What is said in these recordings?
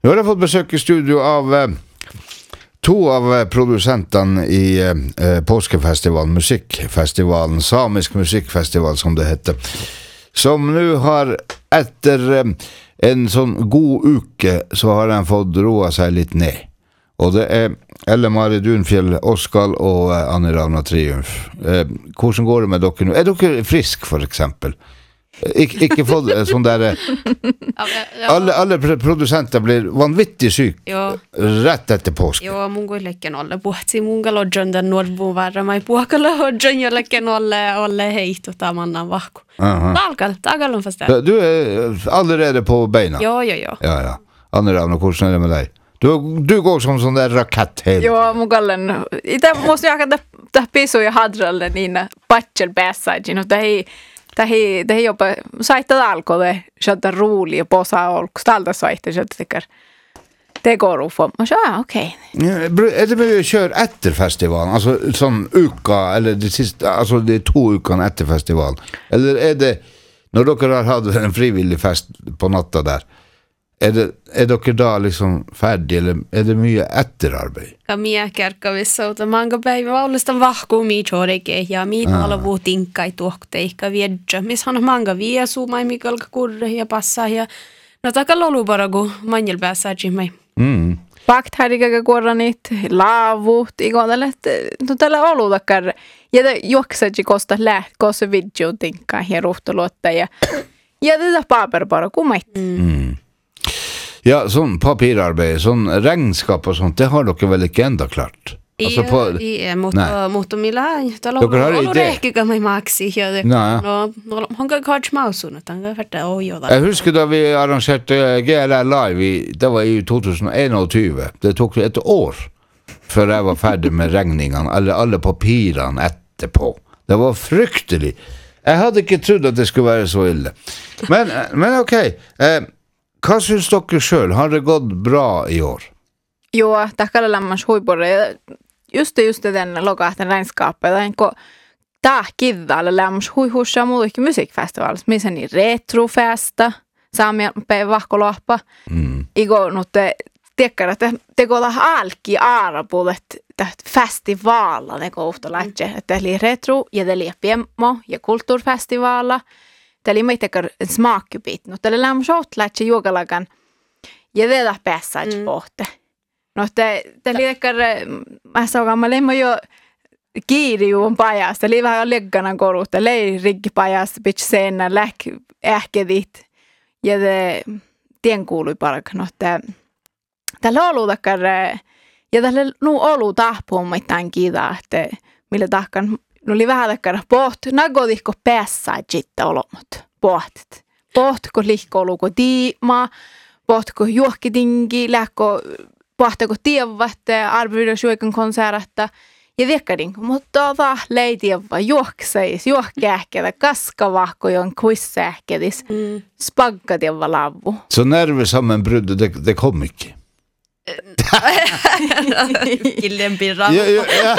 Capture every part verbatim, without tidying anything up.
Nu har jeg fått besøk i studio av eh, to av produsentene i eh, påskefestivalen, musikkfestivalen, samisk musikkfestival som det heter, som nu har etter eh, en sånn god uke så har den fått roa seg litt ned. Og det er Elle-Mari Dunfjell, Oskal og eh, Anne Ravna Triumf. Eh, hvordan går det med dere nå? Er dere frisk, for eksempel? Ik ikke fått sånn der alle, alle produsenter blir vanvittig syk rett etter påske. Joo, mun kuin lekken alle puhuttiin mun kalodjon den norvuun varra mai puhakalla hodjon ja lekken alle alle heitu tamannan vahku. Talkal, talkal on fast. Du är allerede på beina. Jo, jo, jo. Ja, ja. Anne Ravna, hvordan er det med deg? Du, du går som sån där rakett helt. Joo, mun kallen. Itä musta jaka ta pisu ja hadralle niinä patchel päässäkin, no ei Tähi, tähi jopa saittaa alkoi det sieltä rooliä posa olkus tältä saittaa sieltä tekar tekoru för man ja okej. Är det med kör efter festivalen alltså sån uka eller det sista alltså det är två ukan efter festivalen eller är det när dere har haft en frivillig fest på natta där är det är dere då liksom färdig eller är det mycket efterarbete? Kamia kerkavissa uta manga päivä vallistan vahku mi choreke ja mi tala vutinkai tuokteikka viedja mis han manga viesu mai mikalka kurre ja passa ja no takalla olu paragu manjel päässäji mai. Mm. Pakt härikäkä kuoranit laavut igonelet no tällä olu takkar ja juoksaji kosta läht kosse video tinkai ja ruhtoluotta ja ja det papper bara kumait. Mm. Ja, sån papirarbete, sån regnskap och sånt, det har dere väl inte ända klart? Alltså på i mot mot milla tala om räcker mig maxi här. No, no hon kan catch mouse och tänka för det oj då. Jag husker da vi arrangerte G L R live i det var i tjugohundraelva. Det tog ett år för jag var färdig med regningarna eller alla papirerna etterpå. Det var fryktelig. Jag hade inte trodd att det skulle vara så illa. Men men okej. Okay. Eh Hva syns dere selv? Har det gått bra i år? Jo, tackar lämmans huipore. Just det, just det den lokaten regnskapet. Den ko ta kivalla lämmans huihussa muukin musikfestival. Missä ni retrofesta. Saamia pe vahkoloppa. Mm. Igo nutte tekkar että tekola alki aarapulet täht festivala ne kohta lähtee. Että eli retro ja det piemmo ja kulturfestivala. Tämä oli meitäkään smaakkypit. No tällä lämmö sohtlaitse juokalakan ja tätä päässäät mm. pohte. No tämä oli tekkar, mä saukaan, mä lemmo jo kiiri juon pajas. Tämä oli vähän leggana korut. Tämä oli riggi pajas, pitch seenä, läk, ähkedit. Ja det tien kuului parka. No tällä olu tekkar, ja tällä nu olu tahpuun mitään kiitaa, että millä tahkan. No oli vähän takkara poht, nagodihko päässää jitta olomot, pohtit. Pohtiko lihkouluko tiima, pohtiko juohkitingi, lähko pohtiko tievvatte, arvioida juokan konsertta. Ja viekkarin, mutta ta lei tievva juokseis, juohkähketä, kaskavahko jon kuissähkedis, mm. spagga tievva lavu. Så nervesammenbruddet, det, det kom ikke? Killen birra. Ja, ja, ja.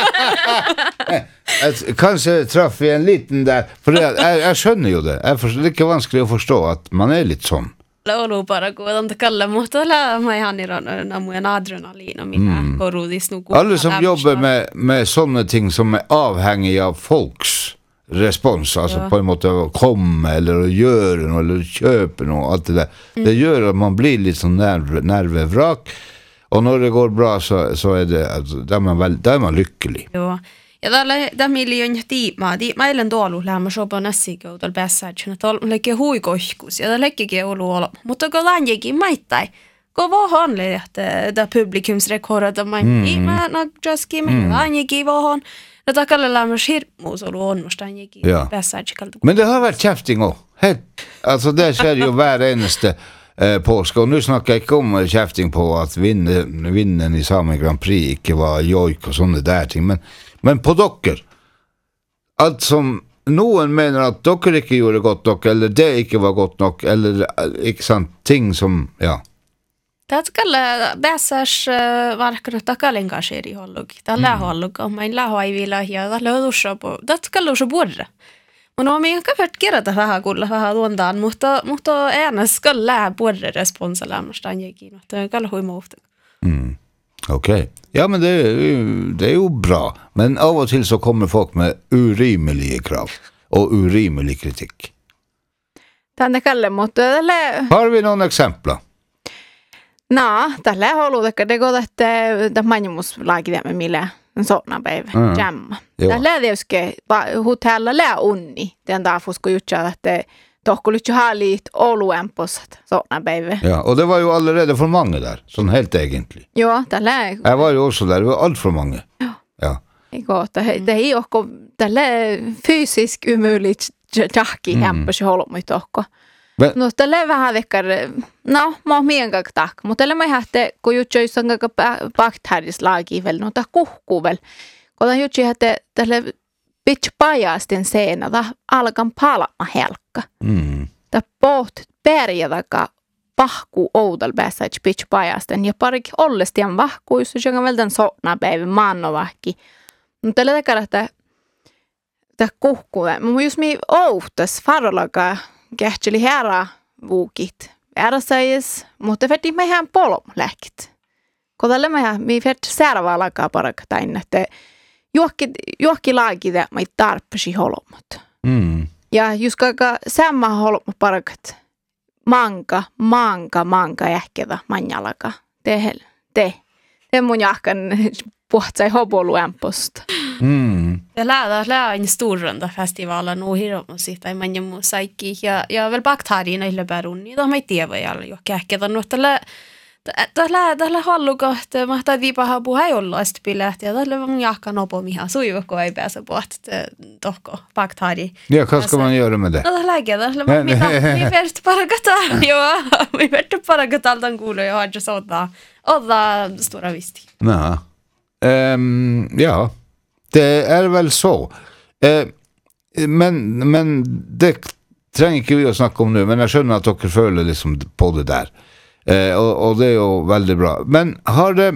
Kanskje traff vi en liten der, for jeg, jeg, jeg skjønner jo det. Jeg forstår, det er ikke vanskelig å forstå at man er litt sånn. Laulu bara kuudan kalla mutta la mai hanirana namujen adrenalin och mina mm. korudis nu. Alle som jobber med med sånne ting som er avhengig av folks respons, alltså ja. På en måte å komme eller å gjøre noe eller kjøpe noe, alt det der. Mm. Det gjør at man blir litt sånn nerve, nervevrak, og når det går bra så, så er det, altså, da er man, vel, da er man lykkelig. Jo. Ja tällä tämä miljoon tiimaa, di mailen tuolu lämmä sopa nässikä utol päässäjänä tol leke huikohkus ja lekkekin olu olo. Mutta kun lanjekin maittai, kun vohon le että da publikumsrekorda mai i mä no justkin me lanjekin vohon. No takalle lämmä hirmuus olu on musta lanjekin päässäjänä. Men det har varit käfting också. Helt alltså det sker ju var eneste eh, påske, og nu snakker jeg ikke om kjefting på at vinnen, vinnen i Sami Grand Prix ikke var joik og sånne der ting, men Men på dere, alt som noen mener at dere ikke gjorde godt nok, eller det ikke var godt nok, eller ikke sant, ting som, ja. Det skal bäsas varken takalla engagera i hållog. Det lär hållog om man lär ha i vila här, det lär dussa på. Det skal också borre. no on minkä fört kerätä vähän kuulla vähän luontaan, mutta mutta äänes ska lää både responsa lämmästä anjekin, että kalla hui muuta. Mm. Okej. Okay. Ja, men det, det är ju bra. Men av och till så kommer folk med urimliga krav och urimlig kritik. Tänne kalle, mutta tälle... Har vi någon exempel? No, tälle on ollut, että det går että tämä manjumuslagi med mille en såna päivä. Mm. Jamma. Tälle är det ju hotella lä unni. Den där får ska utgöra att det tohku lite ha lite oluemposat såna päivä. Ja, och det var ju allerede för många där, sån helt egentligen. Ja, tälle. Jag var ju också där, det var allt för många. Ja. Ja. Igår det det är ju också tälle fysiskt omöjligt jacki hempa sig hålla mig tohku. Men, no tälle vähän vekkar, no mä mien kak tak, mutta tälle mä hätte kun juttu sanka bakteris lagi vel, no ta kuhku vel. Kun on juttu hätte tälle pitch pajasten sena, ta alkan palama helkka. mm. Ta poht perjadaka pahku oudal päässä pitch pajasten ja parik ollestian vahkuus, joka vel den sotna päivä mannovahki. No tälle tekara että ta kuhku, mä just mi outas farolaga kähtseli herra vuukit. Ära säges, mutta färdi me ihan polom läkit. Kodalle me ihan, mi färdi särvaa lakaa paraktain, että juokki, juokki laagi det me tarpesi holomot. Mm. Ja just kaka samma holomot parakat, manka, manka, manka ähkevä manjalaka. Te, te, te mun jahkan puhtsai hoboluemposta. Mm. Ja lää lää en storrunda festivalen och hirmusik tai man ju saikki ja ja väl baktarina illa baruni då mai tieva ja jo kähketä no tällä tällä tällä hallukat mahtaa viipaha puhe olla asti pilähti ja tällä on jahka nopo miha suiva ko ei pääse puht tohko baktari. Ja, vad ska man göra med det? No tällä tällä mitä vi först bara gata jo vi vart bara gata den kuulo ja har ju sådär alla stora visti. Nej. Ehm, ja. Det är väl så. Eh, men, men det tränger inte vi att snacka om nu, men jag skönner att dere följer liksom på det där. Eh, och, och det är ju väldigt bra. Men har det,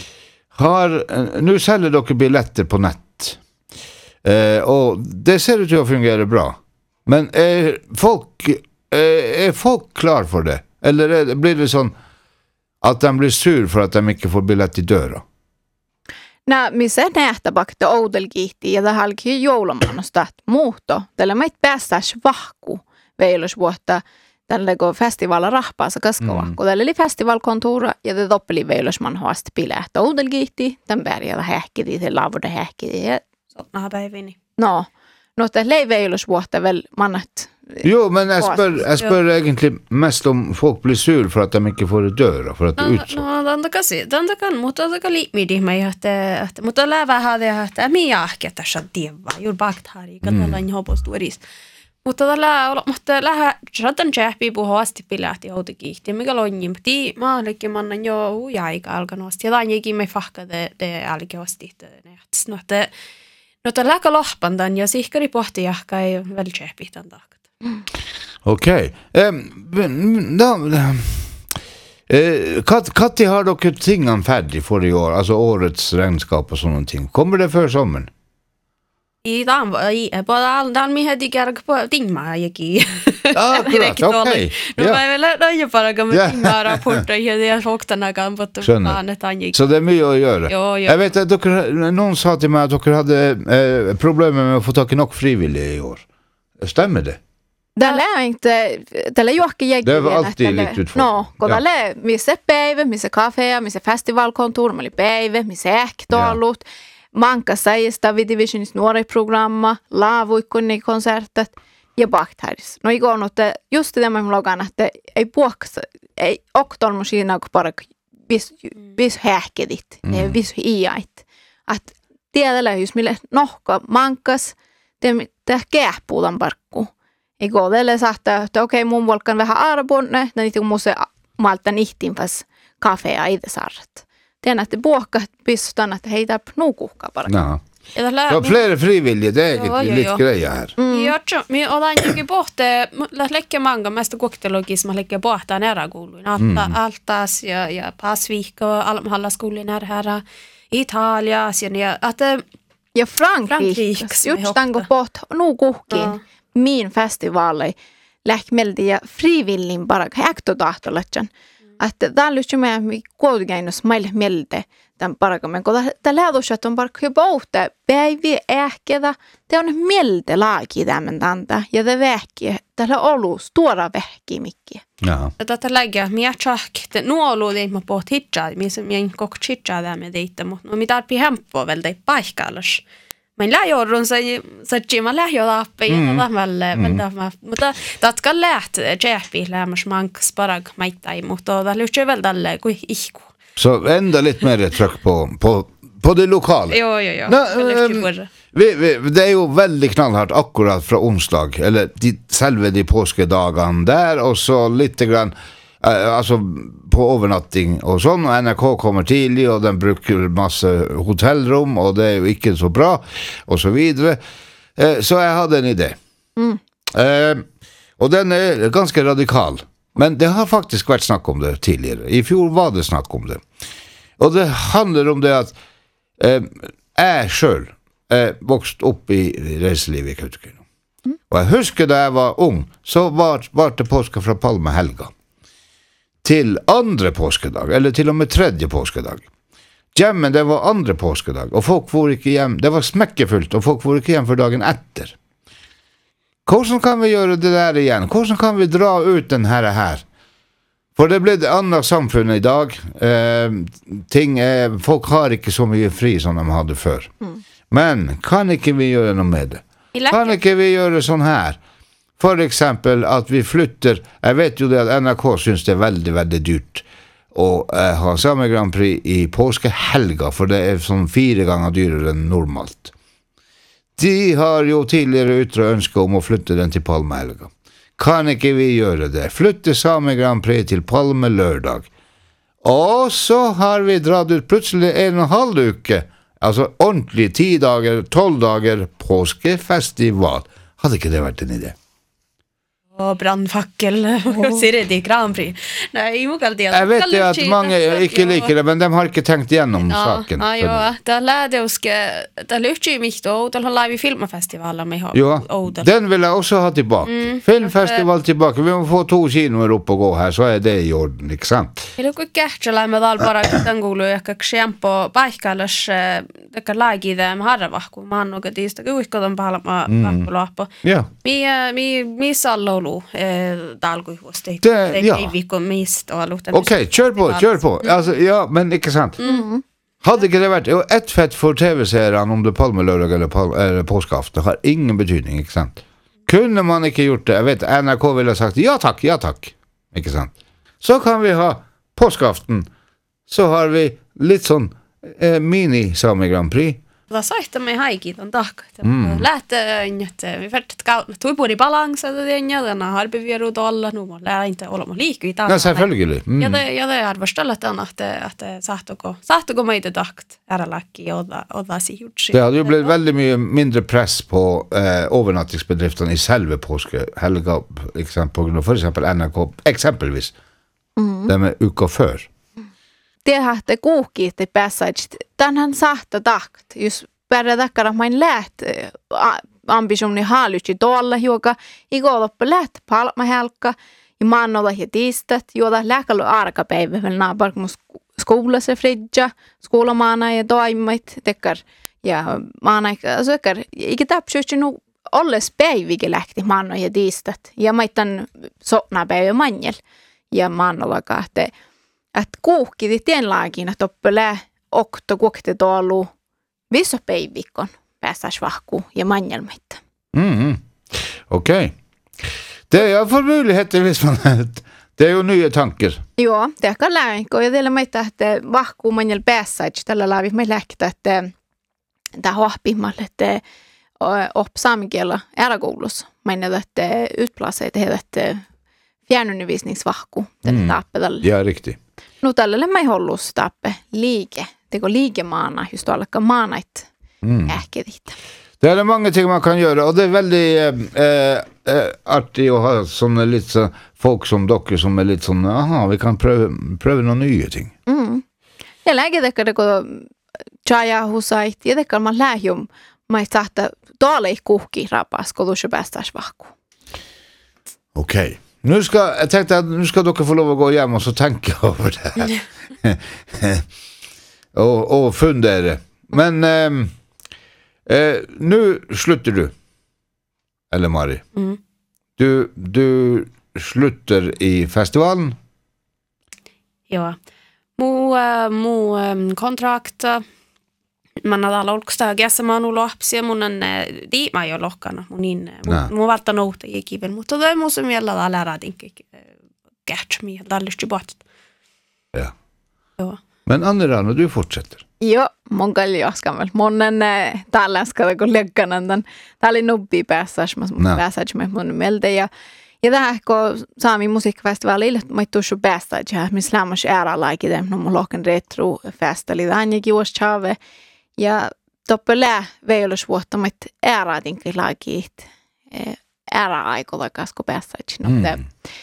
har, nu säljer dere biljetter på nät. Eh, och det ser ut att fungera bra. Men är folk, eh, är folk klar för det? Eller är, blir det sån att de blir sur för att de inte får biljett i dörren? No, missä nähtä bakta oudelkiihti ja tähälläkin joulumannosta muuto. Tällä meitä päästäis vahku veilos vuotta tällä kun festivaala rahpaassa kaskavahku. Tällä oli festivalkontuura ja te toppeli veilosman haasti pilähtä oudelkiihti. Tämän pärjällä hähkiti, te laavuda hähkiti. Sotnaha päivini. No, no tällä ei veilos vuotta väl mannat. Jo, men jag spör, jag spör egentligen mest om folk blir sur för att de inte får döra, för att det är utsatt. No, den kan den kan, mutta den kan liitmidi mig, että, että, mutta lävä hade, että mi jahke tässä tievaa, juuri baktari, katsotaan mm. hopostuoris. Mutta tällä, mutta lähä, saatan tjähpi puhuasti pilähti outikihti, mikä lonjim. Tii, mä olenkin mannan jo uja aika alkanosti, ja tämän jekin me fahka de, de alkeosti. No, että, no, että läkä lohpantan, ja sihkari pohti jahka ei väl tjähpi tämän takat. Okej. Okay. Um, no, eh, Kat, Katti, har dere tingene färdig för i år? Alltså årets regnskap och sådana ting. Kommer det för sommaren? I dan i både dan mi hade jag på tingma jäki. Ah, klart. Okej. Nu var väl då ju bara gamla tingma rapporter jag det fakta kan på barnet han gick. Så det är mycket att göra. Jo, jo. Jag vet att dere, någon sa till mig att dere hade eh, problem med att få tag i nog frivilliga i år. Stämmer det? Tällä ei inte, tällä juokki jägi. Det var alltid lite utfört. No, kun tällä missä päivä, missä kafea, missä festivalkontor, oli päivä, missä ähtoolut. Manka säistä Vidivisionis nuoriprogramma, laavuikkunni konsertet ja baktaris. No igår notte just det med logan että ei puoksa, ei oktolmo siinä kun parak vis vis hähkedit. Ne vis iait. Att tiedellä just mille nohka mankas te te kähpuutan parkku. Igår tälle saattaa että okei mun volkan vähän arbonne, niitä muse malta nihtin fas kafea idesarrat. Tiedän, että puokka pistan, että heitä nukuhkaa bara. No. Det var flera frivilliga, det är lite grejer här. Mm. Ja, me ollaan jokin pohte, lähkä manga mästä kokteologissa, mä lähkä pohtaa nära kouluin. Alta, Altas ja, ja Pasvik och Almhalla skolan här här. Italias ja, ja att ja Frankrike, just tämän kun poht nukuhkin. min festivaali lähmeldi ja frivillig bara äktotahtolatjan. Että täällä just me kuitenkin meille mieltä tämän parakamen, kun tämä lähdus, että on parka jopa ohtaa päiviä ähkeä, te on mieltä laaki tämän tanta, ja te vähkiä, täällä olus, tuora vähkiä mikkiä. Jaha. Tätä lägga minä tjahk, että nuolu ei mä pohti hitsaa, missä minä kok hitsaa tämä teitä, mutta no mitä arpi hempua vielä tei paikkallas. Mä lähdin se se mä lähdin läpi ja tämä välle mutta tatka läht jäppi lämmas mankas parag maittai mutta det lyfter väl dalle kuin ihku. Så ända lite mer tryck på på på det lokala. Jo jo jo. No, um, vi, vi, det är ju väldigt knallhårt akkurat från onsdag eller de, selve de påskedagen där och så lite grann uh, alltså på overnatting och sånn, og N R K kommer tidlig, og den bruker masse hotellrum, og det er jo ikke så bra, og så videre. Eh, så jeg hadde en idé. Mm. Eh, og den er ganske radikal. Men det har faktisk vært snakk om det tidligere. I fjor var det snakk om det. Og det handler om det at eh, jeg selv eh, vokste opp i reiselivet i Kautokeino. Mm. Og jeg husker da jeg var ung, så var, var det påske fra Palmehelga. Til andre påskedag, eller til og med tredje påskedag. Hjemmen, det var andre påskedag, og folk får ikke hjem. Det var smekkefullt, og folk får ikke hjem for dagen etter. Hvordan kan vi gjøre det der igjen? Hvordan kan vi dra ut den her her? For det ble et annet samfunn i dag. Eh, ting er, folk har ikke så mye fri som de hadde før. Mm. Men kan ikke vi gjøre noe med det? Kan ikke vi gjøre sånn her? For eksempel at vi flytter, jeg vet jo det at N R K synes det er veldig, veldig dyrt å eh, ha samme Grand Prix i påskehelga, for det er sånn fire ganger dyrere enn normalt. De har jo tidligere ytre ønske om å flytte den til Palmehelga. Kan ikke vi gjøre det? Flytte samme Grand Prix til Palme lørdag. Og så har vi dratt ut plutselig en og en halv uke, altså ordentlig ti dager, tolv dager påskefestival. Hadde ikke det vært en idé? Og brandfakkel, sier det i Grand Prix. Nei, må kalle det. Jeg vet det at mange ikke liker det, men de har ikke tenkt gjennom ja, saken. Ja, ja, det lærte oss, det lurte jo mye da, det har live filmfestivaler med. Ja, den vil jeg også ha tilbake. Mm, Filmfestival tilbake, vi må få to kinoer opp og gå her, så er det i orden, ikke sant? Jeg lukker ikke å med all bare den gode, jeg kan se på paikallers, det kan lage i det med harravakko, man og det er jo ikke de bare med på. Ja. Vi, vi, vi sallo eh dalgo hos det. Det ja. Vi kom mist och låta. Okej, kör på, kör på. Alltså ja, men inte sant. Mm. Hade inte det varit ett fett för T V-serien om det Palmelördag eller, pal eller påskafton har ingen betydning, inte sant? Kunde man inte gjort det? Jag vet N R K ville ha sagt ja tack, ja tack. Inte sant? Så kan vi ha påskafton. Så har vi lite sån eh, mini Sami Grand Prix. Da saite mig haiki den dag. Mm. Lät inte vi färt att tog på i balans så det nya den har bevirat alla nu måste jag inte hålla mig lik i dag. Ja, selvfølgelig. Mm. Ja det ja det har förställt den att att det satt och satt och med det dakt är lucky och och det ser ut. Det hade ju blivit väldigt mycket mindre press på eh, overnattingsbedrifterna i selve påske helga exempel för exempel N R K exempelvis. Mm. Det med uka för. Det hade kokit det passage. Den han satte takt. Just bara tackar att man lät ambitioni haluchi dolla joka igår upp lätt palma helka i mannolla ja tistat joda läkalu arkapäivä väl nabar mus skola se fridja skolamana ja toimit tekkar ja maana alltså tekkar ikke tapsjusti nu olles päivike lähti manno ja tistat ja maitan sopna päivä manjel ja mannolla kahte att kuukki det tien laakin att oppele okto kuukti tolu viso päivikon pääsäs vahku ja manjelmitta. Mm. Okej. Okay. Det är för möjligheter hvis man det är ju nya tankar. Jo, det kan läänko ja teillä meitä että vahku manjel pääsäs tällä laavi me läktä että det hoppimmalle että upp saamikielä ärakoulussa. Menar että utplacerat det fjärrundervisningsvahku tällä mm. tappedalla. Ja, riktigt. No tällä mä ei hollus tappe liike. Teko liikemaana just tuolla maanait mm. ähkedit. Det är många ting man kan göra och det är väldigt eh, eh, artigt att ha såna lite så folk som docker som är lite sån aha vi kan pröva pröva några nya ting. Mm. Jag lägger det kan det gå chaya husait. Jag det kan man lära om mä et sahta tuolla ei kuhki rapas, kun tuossa päästäis vahku. Okej. Okay. Nu ska, jag tänkte att nu ska du få lov att gå hem och så tänka över det här. och, och fundera. Men eh, eh, nu slutar du. Eller Mari. Mm. Du, du slutar i festivalen. Joo. Muu, äh, muu ähm, kontrakt, man hade alla olksta gässa man och lapsia mun on di mä jo lohkana mun in mun valta nouta kiven mutta toi mun som gälla alla radinke catch me dallisti bort. Ja. Joo. Men andra när du fortsätter. Joo, mun kalli oskamel. Monen tällaista kun legganan tää oli nubbi päässäs mä päässäs mä mun mieltä ja ja tähän kun Saami musiikkifestivaalille mä tuossa päästä ja missä lämmäs ära laikide no mun lohkan retro festivaali ainakin vuosi chave ja toppelää veilus vuotta mit ära tinkin laikit ära aikolla kasko päästä no mm.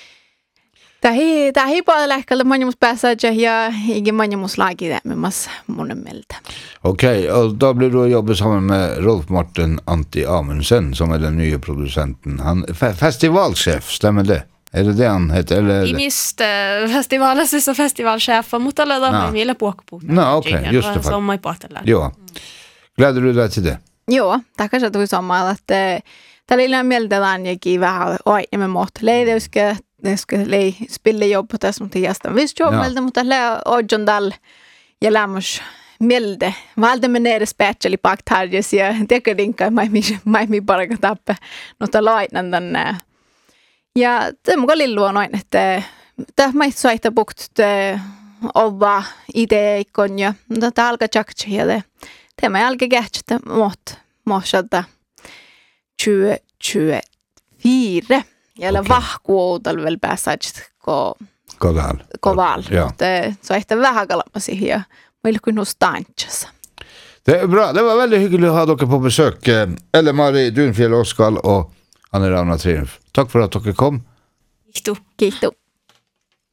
Tähi tähi paljon lähkällä manjumus päässä ja ingen manjumus laikide myös mun mieltä. Okej, okay, och då blir du jobba samman med Rolf Martin Antti Amundsen som är den nya producenten. Han fe- festivalchef, stämmer det? Är det det han heter? Eller? I mist äh, festivalen så festivalchef mutta alla de no. Ville puhua. No okej, okay, just det. Som mai pohtella. Joo. Gläder du dig till det? Joo, tackar så att du samma att tällä ilman mieltään jäki vähän oi med mat. Leideuske det ska lei spille jobb på det som till gästen. Visst jobb med mutta lä ojondal ja lämmas milde. Valde med nere special i paktarjes ja tekadinka mai mi mai mi bara tappe. Mutta laitnan den. Ja det må gå lillu noin että tämä mai soita bukt ova idea ikon ja mutta alka jakchi ja tämä alka gächte mot moshada tjugo tjugofyra. Jällä okay. Vahkuoutal väl pääsääjät ko koval. Koval. Det så efter vähän kalmasi ja meillä kun nostanchas. Det är bra. Det var väldigt hyggligt att ha dere på besök. Elle-Mari Dunfjell Oskal och Anne Rauna Triumf. Tack för att dere kom. Kiitos. Kiitos.